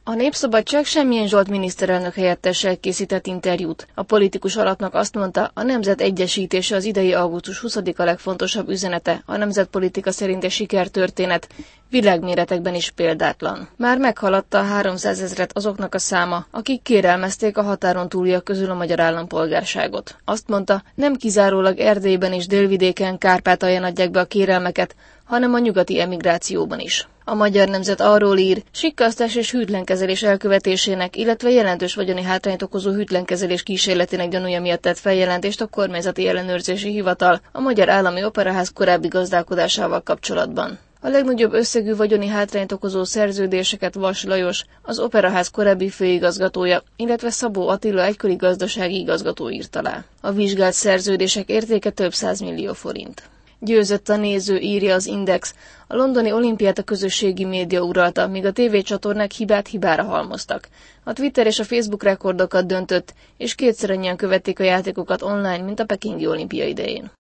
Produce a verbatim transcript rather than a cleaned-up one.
A Népszabadság Semmilyen Zsolt miniszterelnök helyettessel készített interjút. A politikus alapnak azt mondta, a nemzet egyesítése az idei augusztus huszadika legfontosabb üzenete, a nemzetpolitika szerinti sikertörténet, világméretekben is példátlan. Már meghaladta a háromszázezret azoknak a száma, akik kérelmezték a határon túliak közül a magyar állampolgárságot. Azt mondta, nem kizárólag Erdélyben és Délvidéken, Kárpátalján adják be a kérelmeket, hanem a nyugati emigrációban is. A Magyar Nemzet arról ír, sikkasztás és hűtlenkezelés elkövetésének, illetve jelentős vagyoni hátrányt okozó hűtlenkezelés kísérletének gyanúja miatt tett feljelentést a Kormányzati Ellenőrzési Hivatal a Magyar Állami Operaház korábbi gazdálkodásával kapcsolatban. A legnagyobb összegű vagyoni hátrányt okozó szerződéseket Vas Lajos, az Operaház korábbi főigazgatója, illetve Szabó Attila egykori gazdasági igazgató írt alá. A vizsgált szerződések értéke több százmillió forint. Győzött a néző, írja az Index. A londoni olimpiát a közösségi média uralta, míg a tévécsatornák hibát hibára halmoztak. A Twitter és a Facebook rekordokat döntött, és kétszer annyian követték a játékokat online, mint a pekingi olimpia idején.